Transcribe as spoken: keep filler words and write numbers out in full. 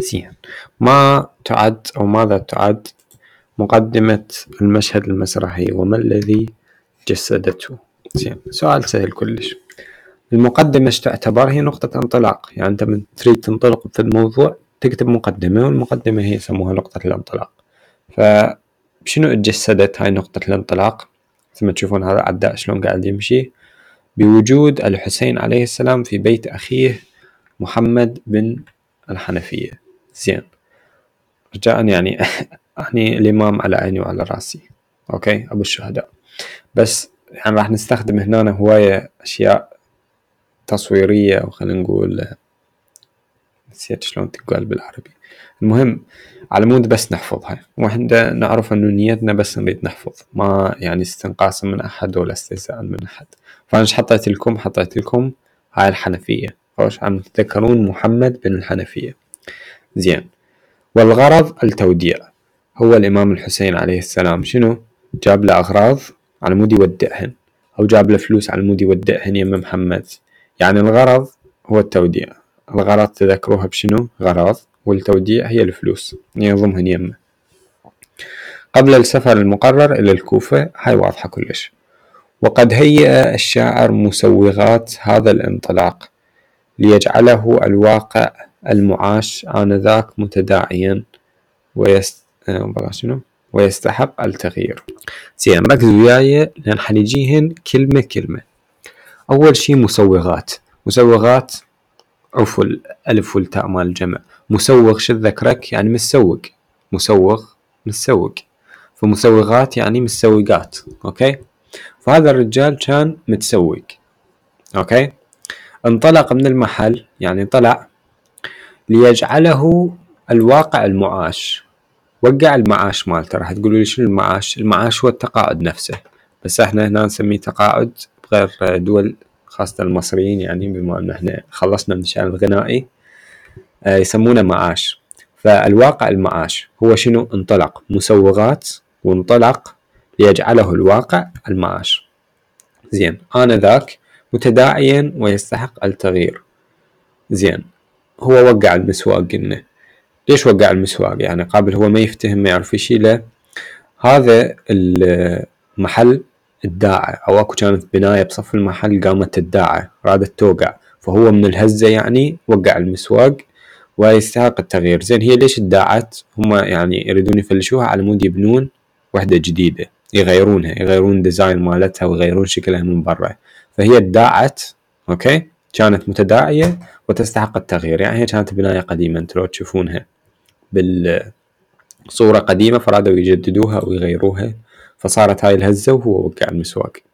زين. ما تعد أو ماذا تعد مقدمة المشهد المسرحي وما الذي جسدته؟ زين، سؤال سهل كلش. المقدمة ايش تعتبر؟ هي نقطة انطلاق، يعني أنت من تريد تنطلق في الموضوع تكتب مقدمة، والمقدمة هي يسموها نقطة الانطلاق. فشنو اتجسدت هاي نقطة الانطلاق؟ ثم تشوفون هذا عداء شلون قاعد يمشي بوجود الحسين عليه السلام في بيت أخيه محمد بن الحنفية. زين، رجاء يعني يعني الإمام على عيني وعلى راسي، أوكي، أبو الشهداء. بس يعني راح نستخدم هنا هواية أشياء تصويرية، أو خلينا نقول نسيت شلون تقال بالعربي. المهم على مود بس نحفظها، وإحنا نعرف إنه نيتنا بس نريد نحفظ، ما يعني استنقاصا من أحد ولا استهزاء من أحد. فأنا إيش حطيت لكم؟ حطيت لكم هاي الحنفية، خوش عم تتذكرون محمد بن الحنفية. زين، والغرض التوديع. هو الإمام الحسين عليه السلام شنو؟ جاب له أغراض على مود يودعهن، أو جاب له فلوس على مود يودعهن يم محمد. يعني الغرض هو التوديع. الغرض تذكروها بشنو؟ غرض، والتوديع هي الفلوس يضمهن يمه. قبل السفر المقرر إلى الكوفة، هاي واضحة كلش. وقد هيأ الشاعر مسوغات هذا الانطلاق ليجعله الواقع المعاش آنذاك متداعيا ويست... شنو؟ ويستحق التغيير. زين، ركزوا وياي لأن حنجيهن كلمة كلمة. أول شي مسوغات. مسوغات عفوا الألف والتاء مال الجمع. مسوغ شو ذكرك؟ يعني مسوق. مسوغ مسوق، فمسوغات يعني مسوقات. أوكي، فهذا الرجال كان متسوق. أوكي، انطلق من المحل، يعني طلع ليجعله الواقع المعاش. وقع المعاش مالته. راح تقولوا لي شنو المعاش؟ المعاش هو التقاعد نفسه، بس احنا هنا نسميه تقاعد بغير دول، خاصة المصريين، يعني بما ان احنا خلصنا من الشأن الغنائي آه يسمونه معاش. فالواقع المعاش هو شنو؟ انطلق مسوغات وانطلق ليجعله الواقع المعاش. زين، آنذاك متداعيا ويستحق التغيير. زين، هو وقع المسواق. قلنا ليش وقع المسواق؟ يعني قابل هو ما يفتهم ما يعرف يشيله. هذا المحل الداعة، أو أكو كانت بناية بصف المحل قامت الداعة رادت توقع، فهو من الهزة يعني وقع المسواق ويستحق التغيير. زين، هي ليش ادعت؟ هم يعني يريدون يفلشوها على مود يبنون وحدة جديدة، يغيرونها، يغيرون ديزاين مالتها ويغيرون شكلها من برا. فهي ادعت أوكي كانت متداعية وتستحق التغيير. يعني هي كانت بناية قديمة، انتوا لو تشوفونها بالصورة قديمة فرادوا يجددوها ويغيروها، فصارت هاي الهزة وهو وقع المسواق.